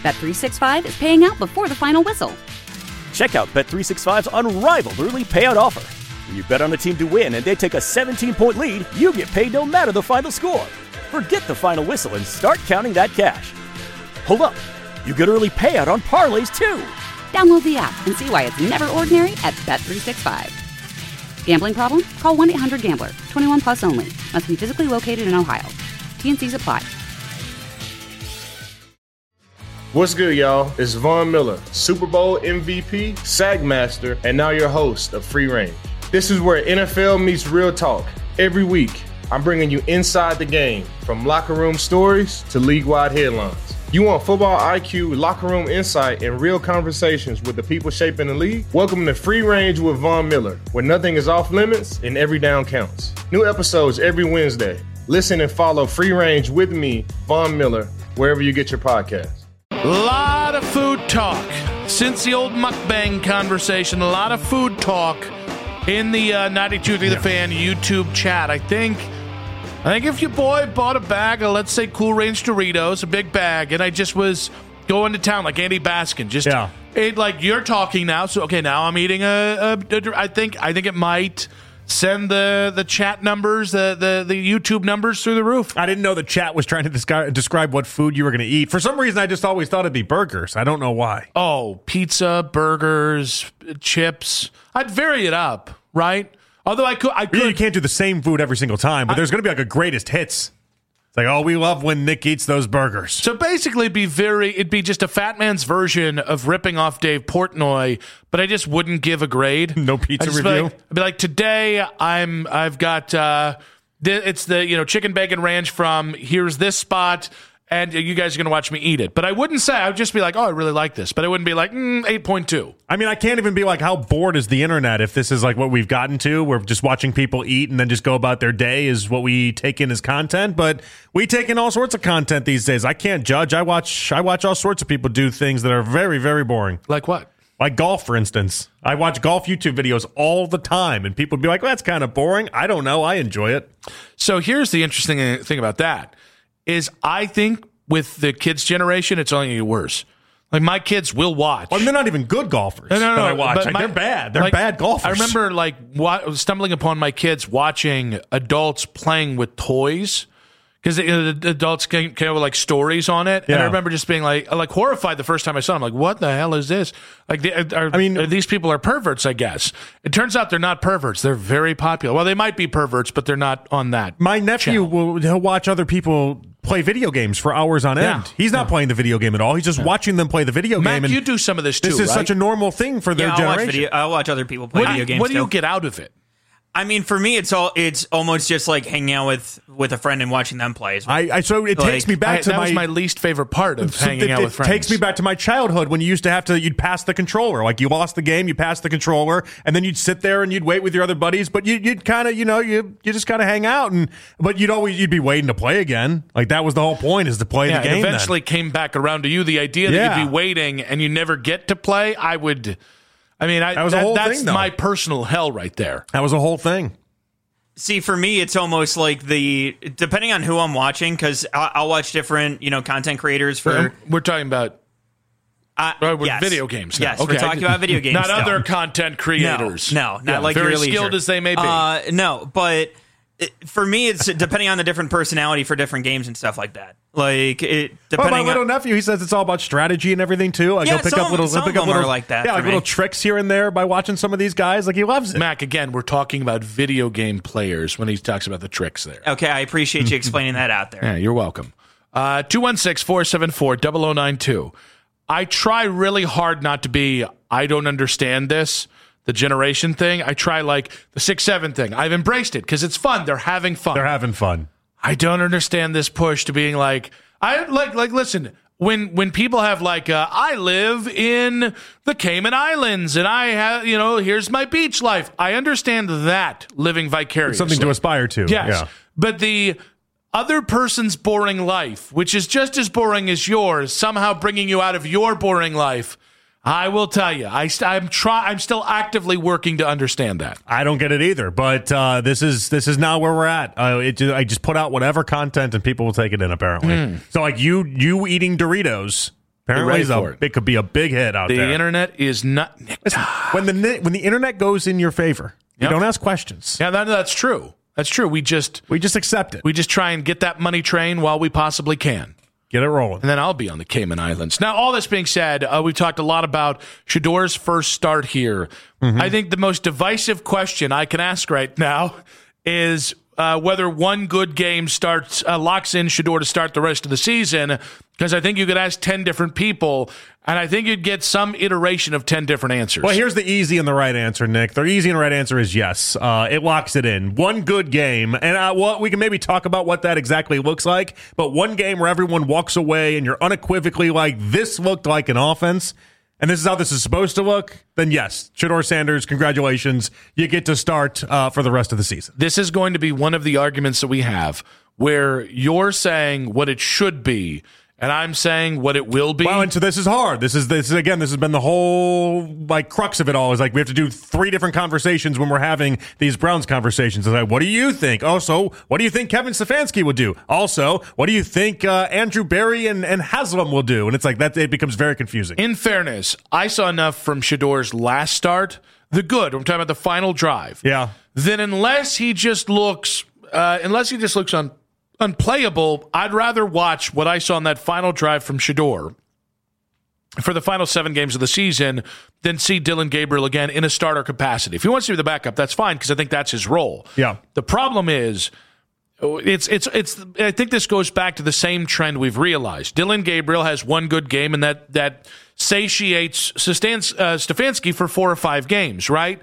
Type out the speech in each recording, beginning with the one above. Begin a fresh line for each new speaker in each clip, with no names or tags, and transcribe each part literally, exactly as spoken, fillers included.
Bet three sixty-five is paying out before the final whistle.
Check out Bet three sixty-five's unrivaled early payout offer. When you bet on a team to win and they take a seventeen-point lead, you get paid no matter the final score. Forget the final whistle and start counting that cash. Hold up. You get early payout on parlays, too.
Download the app and see why it's never ordinary at Bet three sixty-five. Gambling problem? Call one eight hundred gambler. twenty-one plus only. Must be physically located in Ohio. T N Cs apply.
What's good, y'all? It's Von Miller, Super Bowl M V P, Sack Master, and now your host of Free Range. This is where N F L meets real talk. Every week, I'm bringing you inside the game, from locker room stories to league-wide headlines. You want football I Q, locker room insight, and real conversations with the people shaping the league? Welcome to Free Range with Von Miller, where nothing is off limits and every down counts. New episodes every Wednesday. Listen and follow Free Range with me, Von Miller, wherever you get your podcasts.
A lot of food talk. Since the old mukbang conversation, a lot of food talk in the uh, ninety-two point three The Fan YouTube chat. I think I think if your boy bought a bag of, let's say, Cool Range Doritos, a big bag, and I just was going to town like Andy Baskin, just
yeah.
ate like you're talking now, so okay, now I'm eating a, a, a I think I think it might send the, the chat numbers, the, the, the YouTube numbers through the roof.
I didn't know the chat was trying to describe, describe what food you were going to eat. For some reason, I just always thought it'd be burgers. I don't know why.
Oh, pizza, burgers, chips. I'd vary it up, right? Although I could, I could.
Yeah, you can't do the same food every single time, but I, there's going to be like a greatest hits. It's like, oh, we love when Nick eats those burgers.
So basically, it'd be very, it'd be just a fat man's version of ripping off Dave Portnoy, but I just wouldn't give a grade.
No pizza
I'd
review.
Be like, I'd be like, today I'm, I've got, uh, th- it's the you know chicken bacon ranch from here's this spot, and you guys are going to watch me eat it. But I wouldn't say, I would just be like, oh, I really like this. But I wouldn't be like, mm, eight point two.
I mean, I can't even be like, how bored is the internet if this is like what we've gotten to? We're just watching people eat and then just go about their day is what we take in as content. But we take in all sorts of content these days. I can't judge. I watch I watch all sorts of people do things that are very, very boring.
Like what?
Like golf, for instance. I watch golf YouTube videos all the time, and people be like, well, that's kind of boring. I don't know. I enjoy it.
So here's the interesting thing about that is I think with the kids' generation, it's only worse. Like, my kids will watch.
Well, they're not even good golfers
no, no, no,
that I watch. Like,
my,
they're bad. They're
like,
bad golfers.
I remember, like, wa- stumbling upon my kids watching adults playing with toys because the adults came, came with, like, stories on it.
Yeah.
And I remember just being, like, like horrified the first time I saw them. Like, what the hell is this? Like, they, are,
I mean,
are, these people are perverts, I guess. It turns out they're not perverts. They're very popular. Well, they might be perverts, but they're not on that
My nephew
channel.
will he'll watch other people play video games for hours on end.
Yeah.
He's not
yeah.
playing the video game at all. He's just yeah. watching them play the video
Matt,
game. And
you do some of this too,
This is
right?
such a normal thing for their
yeah, I'll
generation.
Watch video, I'll watch other people play
what
video
do,
games.
What do you
too.
get out of it?
I mean, for me, it's all it's almost just like hanging out with, with a friend and watching them play. As well.
I, I so it
like,
takes me back
I,
to
that
my
was my least favorite part of
so
hanging
it,
out
it
with friends.
takes me back to my childhood when you used to have to you'd pass the controller. Like, you lost the game, you passed the controller, and then you'd sit there and you'd wait with your other buddies. But you, you'd kind of you know you you just kind of hang out, and but you'd always you'd be waiting to play again. Like, that was the whole point, is to play
yeah,
the game.
It eventually
then.
came back around to you. The idea that
Yeah.
you'd be waiting and you never get to play. I would. I mean, I,
That was a
that,
whole
that's
thing, though.
my personal hell right there.
That was a whole thing.
See, for me, it's almost like the depending on who I'm watching, because I'll, I'll watch different you know content creators for.
Um, we're talking about.
Uh,
Right, with
yes.
video games now.
Yes,
Okay,
we're talking
I-
about video games.
Not
still.
other content creators.
No, no, not
Yeah,
like
very
your leisure.
skilled as they may be.
Uh, no, but it, for me, it's depending on the different personality for different games and stuff like that. Like it,
Oh,
depending
my little
on.
nephew, he says it's all about strategy and everything too. Like,
Yeah,
he'll pick
some-
up little,
some
he'll pick
of
up
them are
little,
like that
yeah,
for
like
me.
little tricks here and there by watching some of these guys. Like, he loves it.
Mac, again, we're talking about video game players when he talks about the tricks there.
Okay, I appreciate you explaining that out there.
Yeah, you're welcome. Uh, two one six, four seven four, zero zero nine two. I try really hard not to be, I don't understand this, the generation thing. I try like the six seven thing. I've embraced it because it's fun. They're having fun.
They're having fun.
I don't understand this push to being like, I like, like, listen, when, when people have like, uh, I live in the Cayman Islands and I have, you know, here's my beach life. I understand that living vicariously.
It's something to aspire to.
Yes.
Yeah.
But the other person's boring life, which is just as boring as yours, somehow bringing you out of your boring life, I will tell you, I, I'm try, I'm still actively working to understand that.
I don't get it either, but uh, this is this is now where we're at. Uh, it, I just put out whatever content and people will take it in, apparently.
Mm.
So, like, you you eating Doritos Apparently,
ready
a,
for it.
it could be a big hit out
The
there.
internet is not.
Listen, when the when the internet goes in your favor, you
Yep.
don't ask questions.
Yeah, that, that's true. That's true. We just
We just accept it.
we just try and get that money train while we possibly can.
Get it rolling.
And then I'll be on the Cayman Islands. Now, all this being said, uh, we've talked a lot about Shador's first start here.
Mm-hmm.
I think the most divisive question I can ask right now is uh, whether one good game starts uh, locks in Shador to start the rest of the season, because I think you could ask ten different people, and I think you'd get some iteration of ten different answers.
Well, here's the easy and the right answer, Nick. The easy and right answer is yes. Uh, it locks it in. One good game, and uh, well, we can maybe talk about what that exactly looks like, but one game where everyone walks away and you're unequivocally like, this looked like an offense, and this is how this is supposed to look, then yes, Shador Sanders, congratulations. You get to start uh, for the rest of the season.
This is going to be one of the arguments that we have where you're saying what it should be, and I'm saying what it will be.
Well, and so this is hard. This is this is, again. This has been the whole like crux of it all. Is like we have to do three different conversations when we're having these Browns conversations. It's like, what do you think? Also, what do you think Kevin Stefanski would do? Also, what do you think uh, Andrew Berry and, and Haslam will do? And it's like that. It becomes very confusing.
In fairness, I saw enough from Shador's last start, the good. I'm talking about the final drive.
Yeah.
Then unless he just looks, uh, unless he just looks on. unplayable, I'd rather watch what I saw on that final drive from Shador for the final seven games of the season than see Dillon Gabriel again in a starter capacity. If he wants to be the backup, that's fine, because I think that's his role.
Yeah.
The problem is, it's it's it's. I think this goes back to the same trend we've realized. Dillon Gabriel has one good game, and that that satiates Stans- uh, Stefanski for four or five games, right?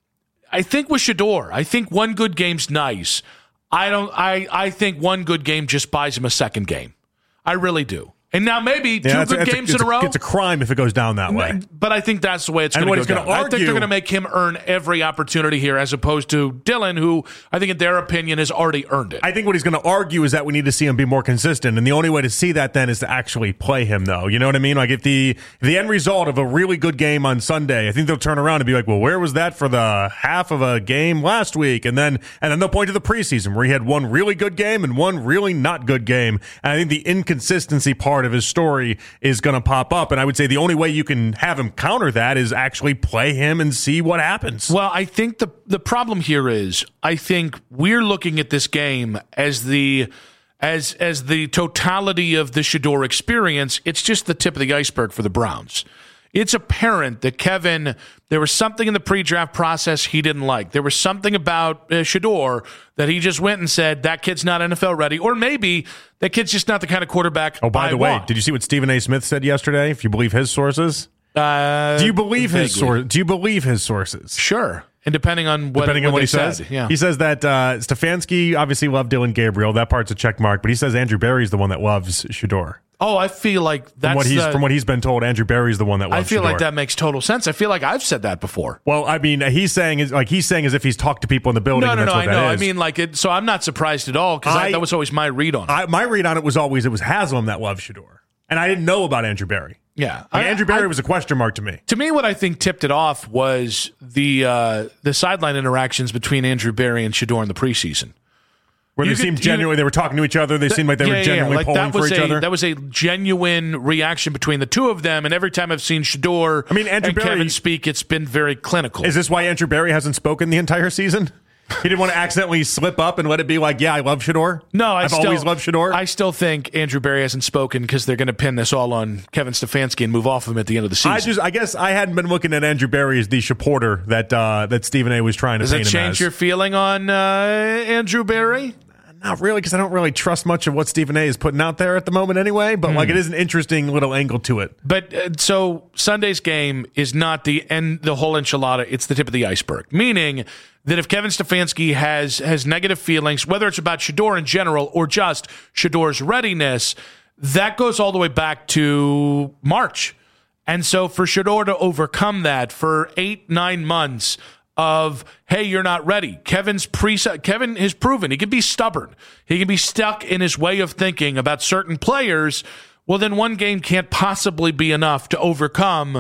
I think with Shador, I think one good game's nice. I don't. I, I think one good game just buys him a second game. I really do. And now maybe two
yeah,
good
a,
games
a,
in a row.
It's a crime if it goes down that way.
But I think that's the way it's going to go down.
Argue,
I think they're going to make him earn every opportunity here, as opposed to Dillon, who I think, in their opinion, has already earned it.
I think what he's going to argue is that we need to see him be more consistent, and the only way to see that then is to actually play him, though. You know what I mean? Like if the if the end result of a really good game on Sunday, I think they'll turn around and be like, "Well, where was that for the half of a game last week?" And then and then they'll point to the preseason where he had one really good game and one really not good game. And I think the inconsistency part of his story is going to pop up, and I would say the only way you can have him counter that is actually play him and see what happens.
Well, I think the the problem here is I think we're looking at this game as the as as the totality of the Shador experience. It's just the tip of the iceberg for the Browns. It's apparent that Kevin, there was something in the pre-draft process he didn't like. There was something about uh, Shador that he just went and said, that kid's not N F L ready. Or maybe that kid's just not the kind of quarterback
Oh, by
I
the way,
want.
did you see what Stephen A. Smith said yesterday? If you believe his sources,
Uh,
do you believe his
vaguely.
source? Do you believe his sources?
Sure. And depending on what,
Depending on what
they
he says,
said. Yeah.
he says that uh, Stefanski obviously loved Dillon Gabriel. That part's a check mark, but he says Andrew Berry's the one that loves Shador.
Oh, I feel like that's
From what he's
the,
from what he's been told, Andrew Berry's the one that loves
I feel
Shador.
like that makes total sense. I feel like I've said that before.
Well, I mean, he's saying is like he's saying as if he's talked to people in the building.
No,
and
no,
that's
no.
what
I
that
know. I
is.
mean, like it. So I'm not surprised at all, because
I-
that was always my read on it.
I, my read on it was always it was Haslam that loved Shador, and I didn't know about Andrew Berry.
yeah,
Like,
I-
Andrew Berry
I-
was a question mark to me.
To me, what I think tipped it off was the uh, the sideline interactions between Andrew Berry and Shador in the preseason.
Where
You
they
could-
seemed
you-
genuinely, they were talking to each other. They seemed like they
Yeah,
were
yeah, yeah.
genuinely
Like,
pulling
that
for
was
each
a,
other.
That was a genuine reaction between the two of them. And every time I've seen Shador
I mean, Andrew
and
Berry-
Kevin speak, it's been very clinical.
Is this why Andrew Berry hasn't spoken the entire season? He didn't want to accidentally slip up and let it be like, yeah, I love Shador.
No, I
I've
still,
always loved Shador.
I still think Andrew Berry hasn't spoken because they're going to pin this all on Kevin Stefanski and move off of him at the end of the season.
I just, I guess, I hadn't been looking at Andrew Berry as the supporter that uh, that Stephen A. was trying to
Does
paint
that
him
change
as.
your feeling on uh, Andrew Berry?
Not really, because I don't really trust much of what Stephen A. is putting out there at the moment, anyway. But like, it is an interesting little angle to it.
But uh, so Sunday's game is not the end, the whole enchilada. It's the tip of the iceberg. Meaning that if Kevin Stefanski has has negative feelings, whether it's about Shador in general or just Shador's readiness, that goes all the way back to March. And so for Shador to overcome that for eight, nine months of, hey, you're not ready. Kevin's pre Kevin has proven he can be stubborn. He can be stuck in his way of thinking about certain players. Well, then one game can't possibly be enough to overcome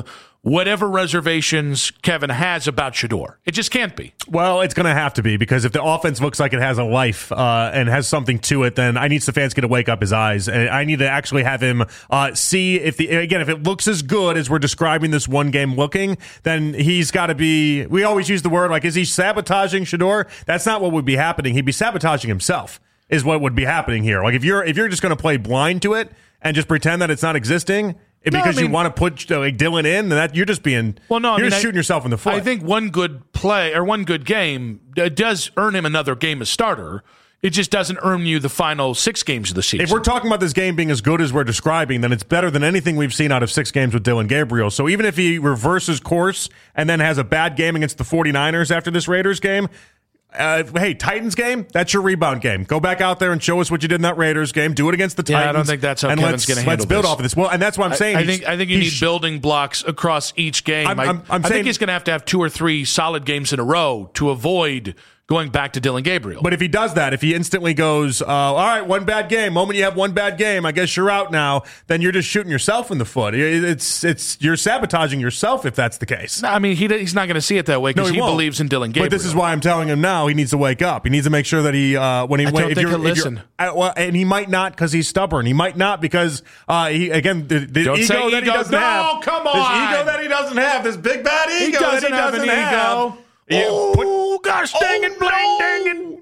whatever reservations Kevin has about Shedeur. It just can't be.
Well, it's going to have to be, because if the offense looks like it has a life uh, and has something to it, then I need Stefanski to wake up his eyes. And I need to actually have him uh, see if the, again, if it looks as good as we're describing this one game looking, then he's got to be, we always use the word like, is he sabotaging Shedeur? That's not what would be happening. He'd be sabotaging himself is what would be happening here. Like if you're, if you're just going to play blind to it and just pretend that it's not existing, because no, I mean, you want to put uh, like Dillon in, then that you're just being well. No, you're I mean, just shooting I, yourself in the foot.
I think one good play or one good game uh, does earn him another game as starter. It just doesn't earn you the final six games of the season.
If we're talking about this game being as good as we're describing, then it's better than anything we've seen out of six games with Dillon Gabriel. So even if he reverses course and then has a bad game against the 49ers after this Raiders game, Uh, hey, Titans game, that's your rebound game. Go back out there and show us what you did in that Raiders game. Do it against the Titans.
Yeah, I don't think that's how Kevin's going to handle
Let's build
this.
off of this. Well, and that's what I'm saying.
I, I think I think you need sh- building blocks across each game.
I'm,
I,
I'm, I'm
I
saying,
think he's going to have to have two or three solid games in a row to avoid going back to Dillon Gabriel.
But if he does that, if he instantly goes, uh, all right, one bad game, moment you have one bad game, I guess you're out now, then you're just shooting yourself in the foot. It's it's you're sabotaging yourself if that's the case.
I mean, he he's not going to see it that way because no, he, he believes in Dillon Gabriel.
But this is why I'm telling him now he needs to wake up. He needs to make sure that he uh, when he
I
when,
don't
if
think
you're,
he'll
if
listen.
You're, uh, well, and he might not because he's stubborn. He might not because uh, he again the, the
don't
ego
say
that
ego.
he doesn't
no,
have.
come on,
this ego that he doesn't have. This big bad ego
he doesn't
that he
have
doesn't
an
have.
ego. Oh, gosh dang it, blang dang it.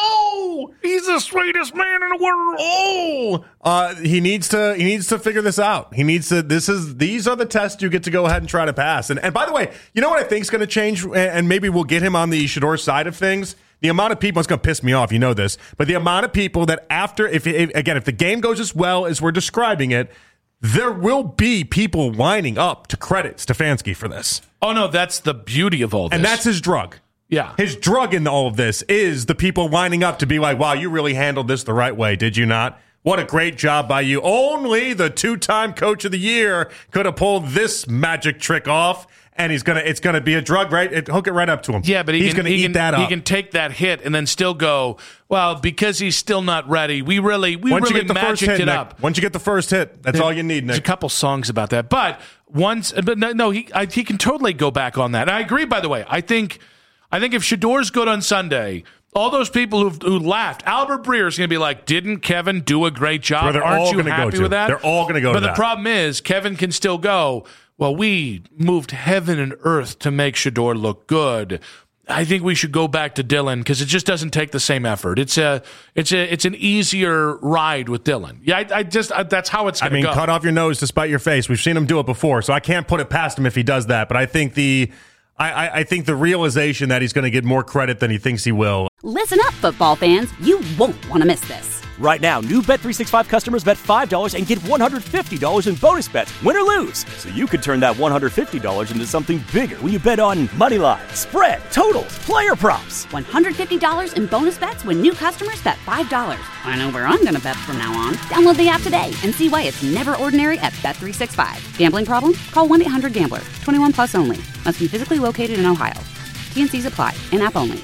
No, he's the sweetest man in the world.
Oh, uh, he needs to. He needs to figure this out. He needs to. This is. These are the tests you get to go ahead and try to pass. And and by the way, you know what I think is going to change, and maybe we'll get him on the Shedeur side of things. The amount of people, it's going to piss me off. You know this, but the amount of people that after, if, if again, if the game goes as well as we're describing it, there will be people lining up to credit Stefanski for this.
Oh no, that's the beauty of all this,
and that's his drug.
Yeah.
His drug in all of this is the people lining up to be like, wow, you really handled this the right way, did you not? What a great job by you. Only the two-time coach of the year could have pulled this magic trick off, and he's gonna it's gonna be a drug, right? It, hook it right up to him.
Yeah, but he
he's
can,
gonna
he
eat
can,
that up.
He can take that hit and then still go, well, because he's still not ready. We really we
once
really
you get the first
magicked
hit,
it
Nick,
up.
Once you get the first hit, that's all you need, Nick.
There's a couple songs about that, but once, but no, no he I, he can totally go back on that. And I agree. By the way, I think. I think if Shedeur's good on Sunday, all those people who've, who laughed, Albert Breer is going to be like, didn't Kevin do a great job?
Well, they're
Aren't
all
you
gonna
happy
go to.
with that?
They're all going to go
but
to
the
that.
problem is, Kevin can still go, well, we moved heaven and earth to make Shedeur look good. I think we should go back to Dillon because it just doesn't take the same effort. It's a, it's a, it's an easier ride with Dillon. Yeah, I, I just I, that's how it's going to
I mean,
go.
cut off your nose to spite your face. We've seen him do it before, so I can't put it past him if he does that. But I think the. I, I think the realization that he's going to get more credit than he thinks he will.
Listen up, football fans. You won't want to miss this.
Right now, new Bet three sixty-five customers bet five dollars and get one hundred fifty dollars in bonus bets, win or lose. So you could turn that one hundred fifty dollars into something bigger when you bet on money line, spread, totals, player props.
one hundred fifty dollars in bonus bets when new customers bet five dollars. I know where I'm going to bet from now on. Download the app today and see why it's never ordinary at Bet three sixty-five. Gambling problem? Call one eight hundred gambler. twenty-one plus only. Must be physically located in Ohio. T N Cs apply. In-app only.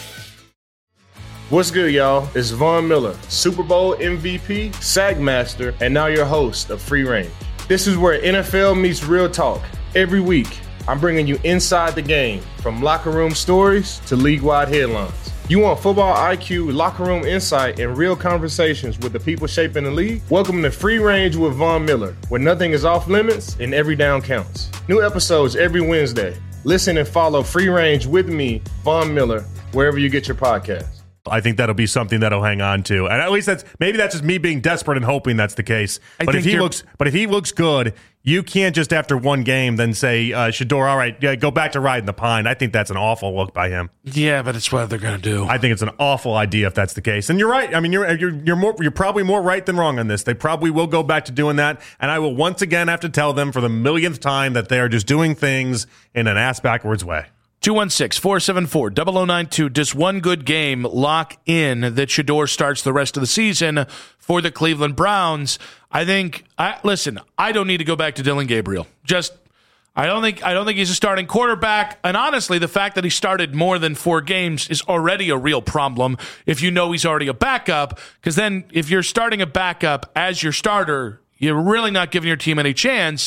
What's good, y'all? It's Von Miller, Super Bowl M V P, SAG Master, and now your host of Free Range. This is where N F L meets real talk. Every week, I'm bringing you inside the game, from locker room stories to league-wide headlines. You want football I Q, locker room insight, and real conversations with the people shaping the league? Welcome to Free Range with Von Miller, where nothing is off limits and every down counts. New episodes every Wednesday. Listen and follow Free Range with me, Von Miller, wherever you get your podcasts.
I think that'll be something that'll hang on to, and at least that's maybe that's just me being desperate and hoping that's the case.
I
but if
think
he looks, but if he looks good, you can't just after one game then say uh, Shedeur, all right, yeah, go back to riding the pine. I think that's an awful look by him.
Yeah, but it's what they're going to do.
I think it's an awful idea if that's the case. And you're right. I mean, you're you're you're more you're probably more right than wrong on this. They probably will go back to doing that, and I will once again have to tell them for the millionth time that they are just doing things in an ass backwards way.
two one six, four seven four, zero zero nine two. Does one good game lock in that Shedeur starts the rest of the season for the Cleveland Browns? I think, I listen, I don't need to go back to Dillon Gabriel. Just, I don't think I don't think he's a starting quarterback. And honestly, the fact that he started more than four games is already a real problem if you know he's already a backup. Because then if you're starting a backup as your starter, you're really not giving your team any chance.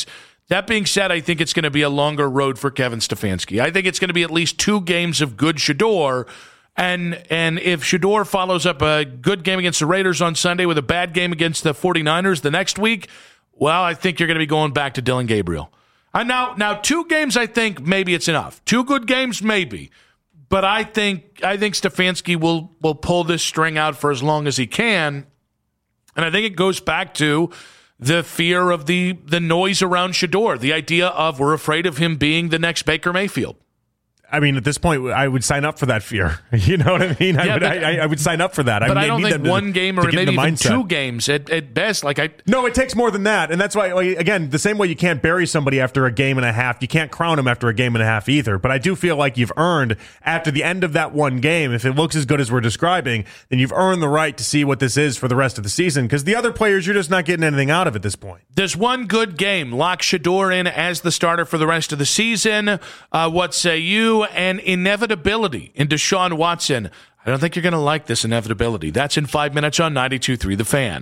That being said, I think it's going to be a longer road for Kevin Stefanski. I think it's going to be at least two games of good Shedeur. And and if Shedeur follows up a good game against the Raiders on Sunday with a bad game against the 49ers the next week, well, I think you're going to be going back to Dillon Gabriel. And now, now two games, I think maybe it's enough. Two good games, maybe. But I think I think Stefanski will will pull this string out for as long as he can. And I think it goes back to the fear of the the noise around Shedeur, the idea of we're afraid of him being the next Baker Mayfield.
I mean, at this point, I would sign up for that fear. You know what I mean? I,
yeah,
would,
but,
I, I would sign up for that.
But
I,
I don't think one
to,
game or maybe even two games at, at best. Like I,
no, it takes more than that, and that's why. Like, again, the same way you can't bury somebody after a game and a half, you can't crown him after a game and a half either. But I do feel like you've earned after the end of that one game, if it looks as good as we're describing, then you've earned the right to see what this is for the rest of the season. Because the other players, you're just not getting anything out of at this point.
There's one good game. Lock Shedeur in as the starter for the rest of the season. Uh, what say you? And inevitability in Deshaun Watson. I don't think you're going to like this inevitability. That's in five minutes on ninety-two point three The Fan.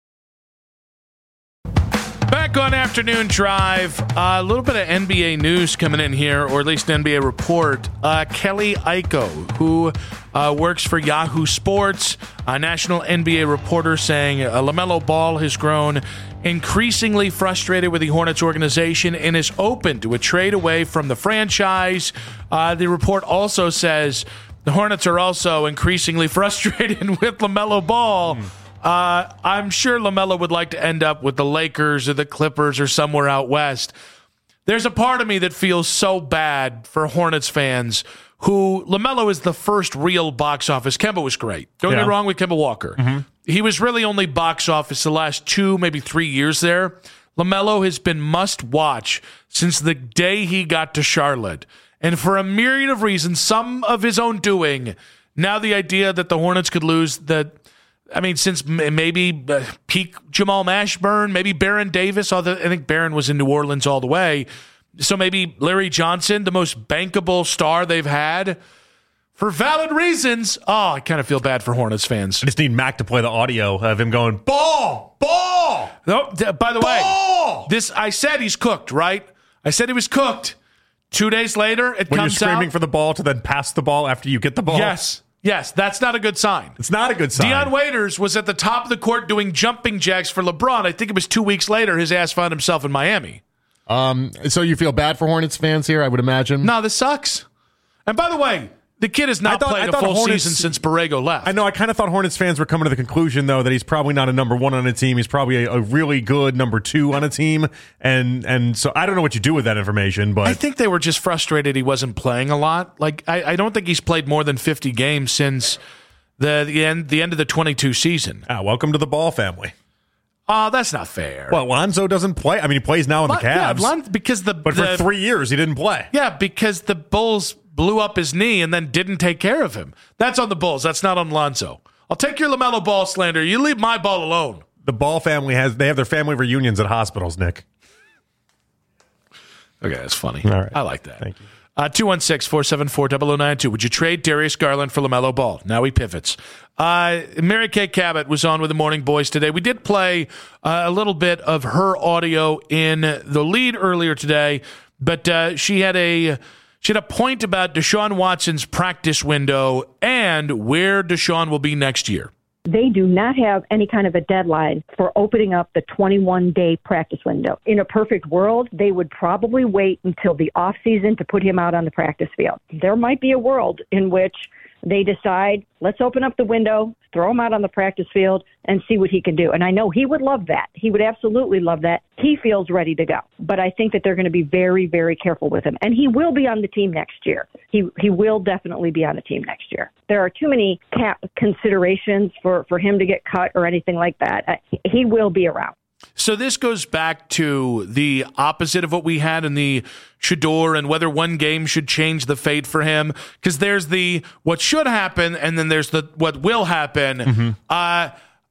Back on Afternoon Drive, uh, a little bit of N B A news coming in here, or at least an N B A report. Uh, Kelly Iko, who uh, works for Yahoo Sports, a national N B A reporter, saying uh, LaMelo Ball has grown increasingly frustrated with the Hornets organization and is open to a trade away from the franchise. Uh, the report also says the Hornets are also increasingly frustrated with LaMelo Ball. Mm. Uh, I'm sure LaMelo would like to end up with the Lakers or the Clippers or somewhere out west. There's a part of me that feels so bad for Hornets fans who LaMelo is the first real box office. Kemba was great. Don't yeah. get me wrong with Kemba Walker. Mm-hmm. He was really only box office the last two, maybe three years there. LaMelo has been must watch since the day he got to Charlotte. And for a myriad of reasons, some of his own doing, now the idea that the Hornets could lose the I mean, since maybe uh, peak Jamal Mashburn, maybe Baron Davis, although I think Baron was in New Orleans all the way. So maybe Larry Johnson, the most bankable star they've had. For valid reasons, oh, I kind of feel bad for Hornets fans.
I just need Mac to play the audio of him going, ball, ball.
No, th- by the ball! way, this I said he's cooked, right? I said he was cooked. Two days later, it
when
comes out.
When you're screaming for the ball to then pass the ball after you get the ball?
Yes. Yes, that's not a good sign.
It's not a good sign.
Dion Waiters was at the top of the court doing jumping jacks for LeBron. I think it was two weeks later his ass found himself in Miami.
Um, so you feel bad for Hornets fans here, I would imagine?
No, this sucks. And by the way, the kid has not
thought,
played a full Hornets, season since Borrego left.
I know. I kind of thought Hornets fans were coming to the conclusion, though, that he's probably not a number one on a team. He's probably a, a really good number two on a team. And and so I don't know what you do with that information. But
I think they were just frustrated he wasn't playing a lot. Like I, I don't think he's played more than fifty games since the, the, end, the end of the twenty-two season.
Ah, welcome to the Ball family.
Oh, that's not fair.
Well, Lonzo doesn't play. I mean, he plays now in
Lon-
the Cavs.
Yeah, Lon- because the,
but
the,
for three years, he didn't play.
Yeah, because the Bulls blew up his knee and then didn't take care of him. That's on the Bulls. That's not on Lonzo. I'll take your LaMelo Ball slander. You leave my ball alone.
The Ball family has, they have their family reunions at hospitals, Nick.
Okay, that's funny.
All right.
I like that.
Thank you.
Uh, two one six, four seven four, zero zero nine two. Would you trade Darius Garland for LaMelo Ball? Now he pivots. Uh, Mary Kay Cabot was on with the Morning Boys today. We did play uh, a little bit of her audio in the lead earlier today, but uh, she had a she had a point about Deshaun Watson's practice window and where Deshaun will be next year.
They do not have any kind of a deadline for opening up the twenty-one day practice window. In a perfect world, they would probably wait until the off season to put him out on the practice field. There might be a world in which they decide, let's open up the window, throw him out on the practice field, and see what he can do. And I know he would love that. He would absolutely love that. He feels ready to go. But I think that they're going to be very, very careful with him. And he will be on the team next year. He he will definitely be on the team next year. There are too many cap considerations for, for him to get cut or anything like that. Uh, he will be around.
So this goes back to the opposite of what we had in the Shedeur and whether one game should change the fate for him. Because there's the what should happen and then there's the what will happen. Mm-hmm. Uh,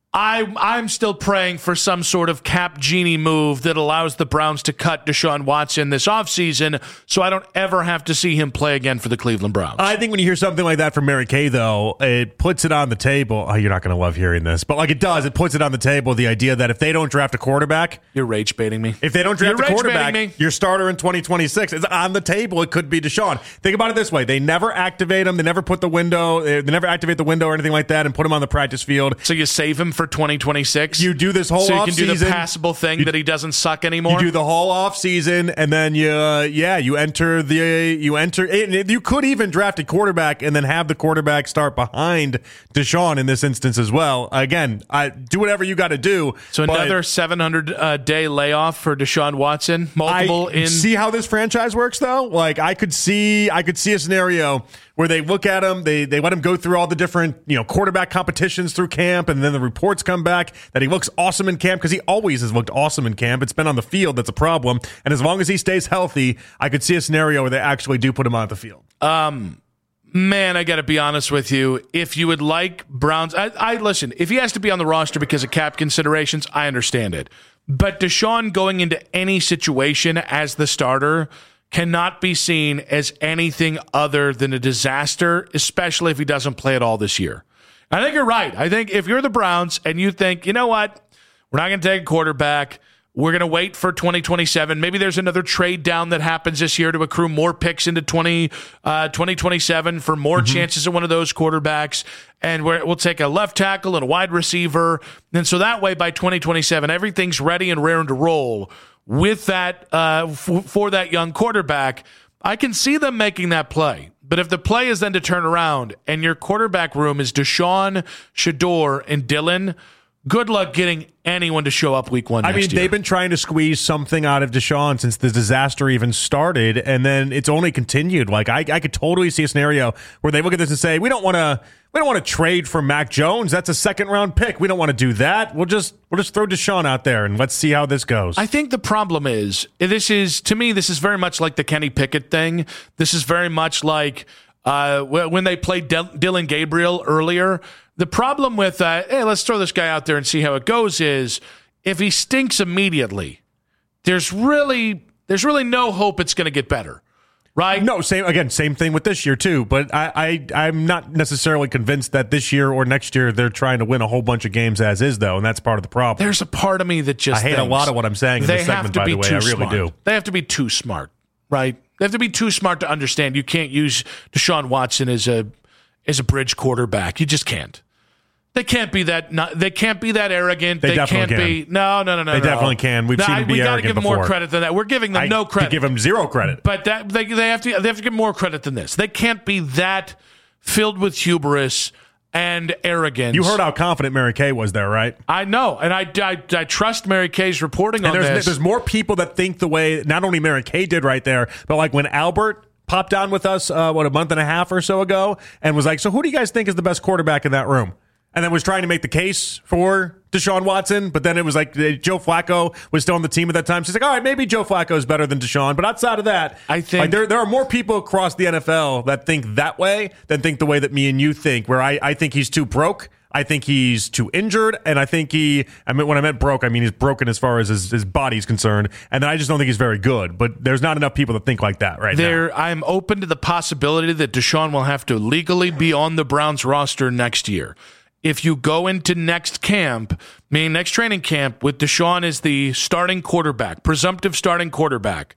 I, I'm still praying for some sort of cap genie move that allows the Browns to cut Deshaun Watson this offseason so I don't ever have to see him play again for the Cleveland Browns.
I think when you hear something like that from Mary Kay, though, it puts it on the table. Oh, you're not going to love hearing this, but like it does, it puts it on the table, the idea that if they don't draft a quarterback.
You're rage baiting me.
If they don't draft
You're
a quarterback,
me.
your starter in twenty twenty-six is on the table. It could be Deshaun. Think about it this way. They never activate him. They never put the window. They never activate the window or anything like that and put him on the practice field.
So you save him for twenty twenty-six?
You do this whole
so you
off
can do
season.
the passable thing
you,
that he doesn't suck anymore.
You do the whole off season, and then you, uh, yeah, you enter the you enter. You could even draft a quarterback and then have the quarterback start behind Deshaun in this instance as well. Again, I do whatever you got to do.
So another seven hundred uh, day layoff for Deshaun Watson. Multiple
I
in.
See how this franchise works though. Like I could see, I could see a scenario where they look at him, they they let him go through all the different, you know, quarterback competitions through camp, and then the reports come back that he looks awesome in camp because he always has looked awesome in camp. It's been on the field that's a problem, and as long as he stays healthy, I could see a scenario where they actually do put him on the field.
Um, man, I got to be honest with you. If you would like Browns, I, I listen. If he has to be on the roster because of cap considerations, I understand it. But Deshaun going into any situation as the starter cannot be seen as anything other than a disaster, especially if he doesn't play at all this year. I think you're right. I think if you're the Browns and you think, you know what, we're not going to take a quarterback, we're going to wait for twenty twenty-seven. Maybe there's another trade down that happens this year to accrue more picks into twenty, uh, twenty twenty-seven for more mm-hmm. chances at one of those quarterbacks. And we're, we'll take a left tackle and a wide receiver. And so that way by twenty twenty-seven, everything's ready and raring to roll. With that, uh, f- for that young quarterback, I can see them making that play. But if the play is then to turn around and your quarterback room is Deshaun, Shedeur, and Dillon, good luck getting anyone to show up week one
I
next
mean,
year.
they've been trying to squeeze something out of Deshaun since the disaster even started, and then it's only continued. Like, I, I could totally see a scenario where they look at this and say, we don't want to we don't want to trade for Mac Jones. That's a second-round pick. We don't want to do that. We'll just we'll just throw Deshaun out there, and let's see how this goes.
I think the problem is, this is, to me, this is very much like the Kenny Pickett thing. This is very much like uh, when they played D- Dillon Gabriel earlier. The problem with, uh, hey, let's throw this guy out there and see how it goes is if he stinks immediately, there's really there's really no hope it's going to get better, right?
No, same again, same thing with this year too. But I, I, I'm not necessarily convinced that this year or next year they're trying to win a whole bunch of games as is, though, and that's part of the problem.
There's a part of me that just
I hate
thinks
a lot of what I'm saying in
they
this
have
segment,
to
by
be
the way.
too
I really
smart.
do.
They have to be too smart, right? They have to be too smart to understand you can't use Deshaun Watson as a as a bridge quarterback. You just can't. They can't be that. Not, they can't be that arrogant.
They
They,
definitely
can't
can.
be. No, no, no, no.
They
no.
definitely can. We've
No,
seen them be
we gotta
arrogant
give them more
before.
credit than that. We're giving them
I
no credit.
give them zero credit.
But that they, they have to. They have to give more credit than this. They can't be that filled with hubris and arrogance.
You heard how confident Mary Kay was there, right?
I know, and I, I, I trust Mary Kay's reporting
And
on
there's,
this.
there's more people that think the way not only Mary Kay did right there, but like when Albert popped on with us, uh, what, a month and a half or so ago, and was like, so who do you guys think is the best quarterback in that room? And then was trying to make the case for Deshaun Watson, but then it was like uh, Joe Flacco was still on the team at that time. So she's like, all right, maybe Joe Flacco is better than Deshaun. But outside of that,
I think
like, there there are more people across the N F L that think that way than think the way that me and you think, where I, I think he's too broke. I think he's too injured, and I think he, I mean, when I meant broke, I mean he's broken as far as his, his body's concerned, and I just don't think he's very good, but there's not enough people that think like that right
there,
now.
I'm open to the possibility that Deshaun will have to legally be on the Browns roster next year. If you go into next camp, meaning next training camp, with Deshaun as the starting quarterback, presumptive starting quarterback,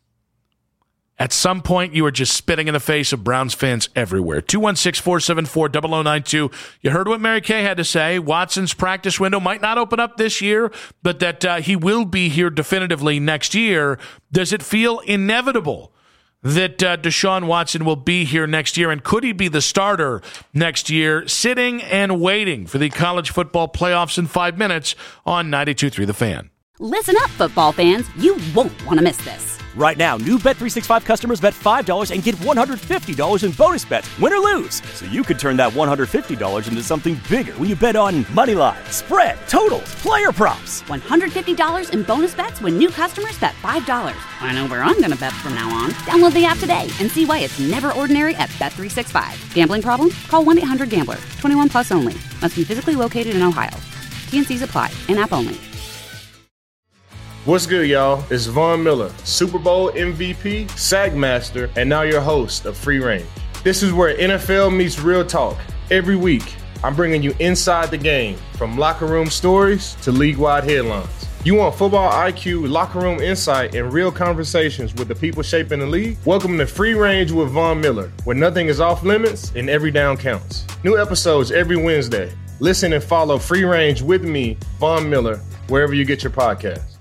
at some point you are just spitting in the face of Browns fans everywhere. two one six, four seven four, zero zero nine two. You heard what Mary Kay had to say. Watson's practice window might not open up this year, but that uh, he will be here definitively next year. Does it feel inevitable that uh, Deshaun Watson will be here next year, and could he be the starter next year, sitting and waiting for the college football playoffs in five minutes on ninety-two point three The Fan?
Listen up, football fans. You won't want to miss this.
Right now, new Bet three sixty-five customers bet five dollars and get one hundred fifty dollars in bonus bets, win or lose. So you could turn that one hundred fifty dollars into something bigger when you bet on money line, spread, totals, player props.
one hundred fifty dollars in bonus bets when new customers bet five dollars. I know where I'm going to bet from now on. Download the app today and see why it's never ordinary at Bet three sixty-five. Gambling problem? Call one eight hundred gambler. twenty-one plus only. Must be physically located in Ohio. T and Cs apply. In-app only.
What's good, y'all? It's Von Miller, Super Bowl M V P, Sagmaster, and now your host of Free Range. This is where N F L meets real talk. Every week, I'm bringing you inside the game, from locker room stories to league-wide headlines. You want football I Q, locker room insight, and real conversations with the people shaping the league? Welcome to Free Range with Von Miller, where nothing is off limits and every down counts. New episodes every Wednesday. Listen and follow Free Range with me, Von Miller, wherever you get your podcasts.